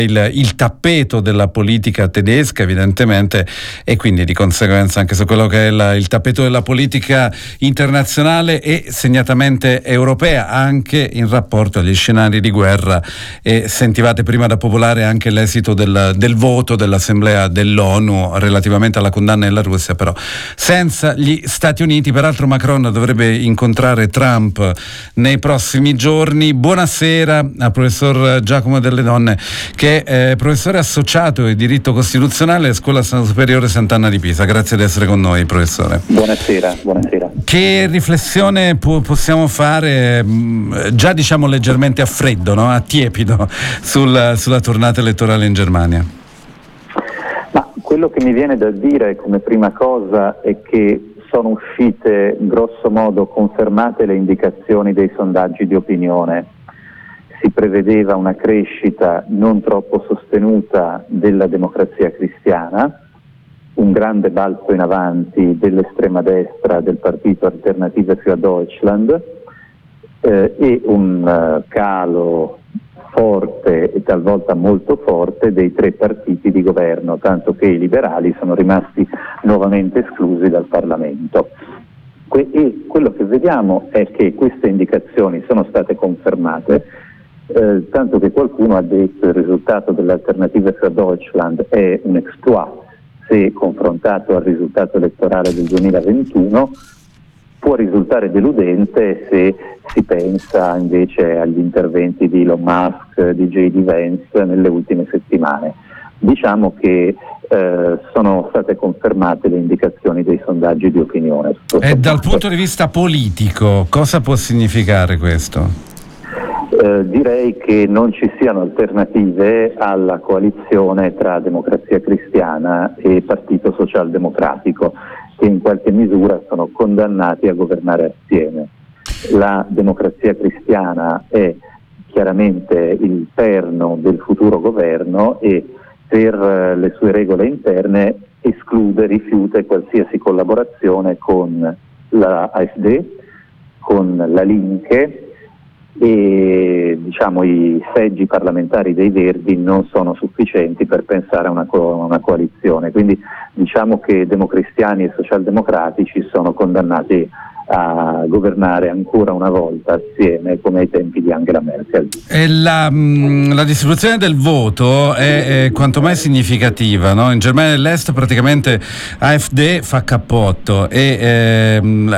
il tappeto della politica tedesca evidentemente, e quindi di conseguenza anche su quello che è il tappeto della politica internazionale e segnatamente europea, anche in rapporto agli scenari di guerra. E sentivate prima da Popolare anche l'esito del voto dell'Assemblea dell'ONU relativamente alla condanna della Russia, però senza gli Stati Uniti. Peraltro Macron dovrebbe incontrare Trump nei prossimi giorni. Buonasera al professor Giacomo Delle Donne, che è professore associato di diritto costituzionale a Scuola Superiore Sant'Anna di Pisa. Grazie di essere con noi, professore. Buonasera. Che riflessione possiamo fare, già diciamo leggermente a freddo, no? A tiepido, sulla tornata elettorale in Germania? Ma quello che mi viene da dire come prima cosa è che sono uscite grosso modo confermate le indicazioni dei sondaggi di opinione. Si prevedeva una crescita non troppo sostenuta della Democrazia Cristiana, un grande balzo in avanti dell'estrema destra del partito Alternative für Deutschland e un calo forte e talvolta molto forte dei tre partiti di governo, tanto che i liberali sono rimasti nuovamente esclusi dal Parlamento. E quello che vediamo è che queste indicazioni sono state confermate, tanto che qualcuno ha detto il risultato dell'Alternative für Deutschland è un exploit se confrontato al risultato elettorale del 2021, può risultare deludente se si pensa invece agli interventi di Elon Musk, di J.D. Vance nelle ultime settimane. Diciamo che sono state confermate le indicazioni dei sondaggi di opinione. E dal punto di vista politico, cosa può significare questo? Direi che non ci siano alternative alla coalizione tra Democrazia Cristiana e Partito Socialdemocratico, che in qualche misura sono condannati a governare assieme. La Democrazia Cristiana è chiaramente il perno del futuro governo e per le sue regole interne esclude, rifiuta qualsiasi collaborazione con la AfD, con la Linke, e diciamo i seggi parlamentari dei Verdi non sono sufficienti per pensare a una coalizione, quindi diciamo che democristiani e socialdemocratici sono condannati a governare ancora una volta assieme come ai tempi di Angela Merkel. E la distribuzione del voto è quanto mai significativa, no? In Germania dell'Est praticamente AfD fa cappotto e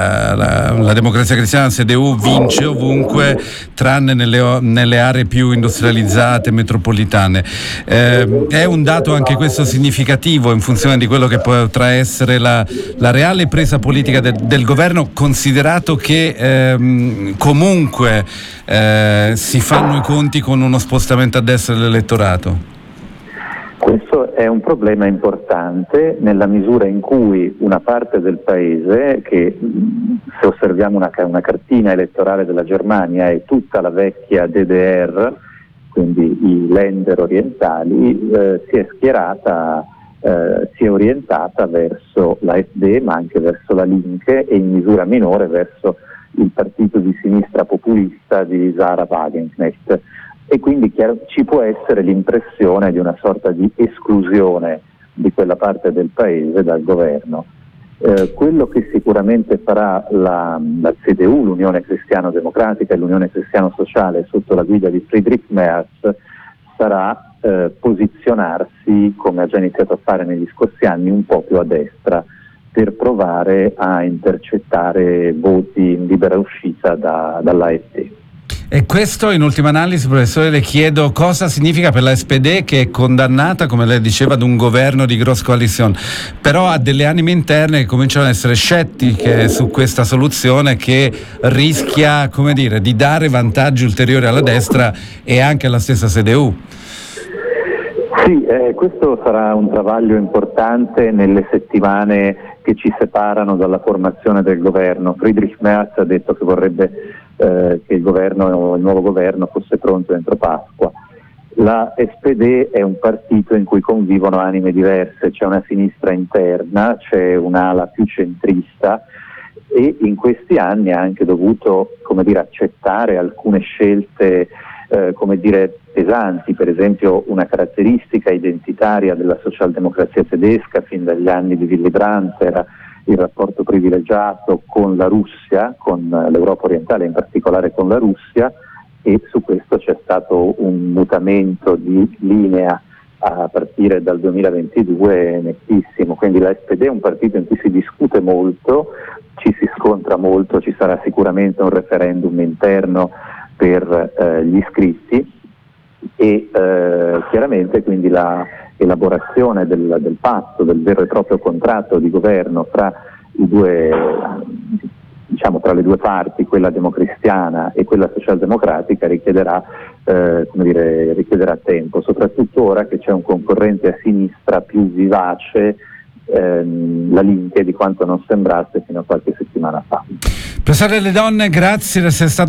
la Democrazia Cristiana, CDU, vince ovunque tranne nelle aree più industrializzate, metropolitane. È un dato anche questo significativo in funzione di quello che potrà essere la reale presa politica del governo, considerato che comunque si fanno i conti con uno spostamento a destra dell'elettorato? Questo è un problema importante nella misura in cui una parte del paese, che se osserviamo una cartina elettorale della Germania è tutta la vecchia DDR, quindi i Länder orientali, si è schierata, si è orientata verso l'AfD ma anche verso la Linke e in misura minore verso il partito di sinistra populista di Sarah Wagenknecht. E quindi ci può essere l'impressione di una sorta di esclusione di quella parte del paese dal governo. Quello che sicuramente farà la CDU, l'Unione Cristiano-Democratica e l'Unione Cristiano-Sociale sotto la guida di Friedrich Merz sarà posizionarsi, come ha già iniziato a fare negli scorsi anni, un po' più a destra per provare a intercettare voti in libera uscita dall'AfD. E questo, in ultima analisi, professore, le chiedo cosa significa per la SPD, che è condannata, come lei diceva, ad un governo di gross coalition, però ha delle anime interne che cominciano ad essere scettiche su questa soluzione che rischia, come dire, di dare vantaggi ulteriori alla destra e anche alla stessa CDU. Sì, questo sarà un travaglio importante nelle settimane che ci separano dalla formazione del governo. Friedrich Merz ha detto che vorrebbe che il nuovo governo fosse pronto entro Pasqua. La SPD è un partito in cui convivono anime diverse, c'è una sinistra interna, c'è un'ala più centrista e in questi anni ha anche dovuto, come dire, accettare alcune scelte pesanti. Per esempio, una caratteristica identitaria della socialdemocrazia tedesca fin dagli anni di Willy Brandt era il rapporto privilegiato con la Russia, con l'Europa orientale, in particolare con la Russia, e su questo c'è stato un mutamento di linea a partire dal 2022 nettissimo. Quindi la SPD è un partito in cui si discute molto, ci si scontra molto, ci sarà sicuramente un referendum interno per gli iscritti e chiaramente quindi la elaborazione del patto, del vero e proprio contratto di governo fra i due, tra le due parti, quella democristiana e quella socialdemocratica, richiederà tempo, soprattutto ora che c'è un concorrente a sinistra più vivace, la Linke, di quanto non sembrasse fino a qualche settimana fa. Professore Le Donne, grazie di essere stato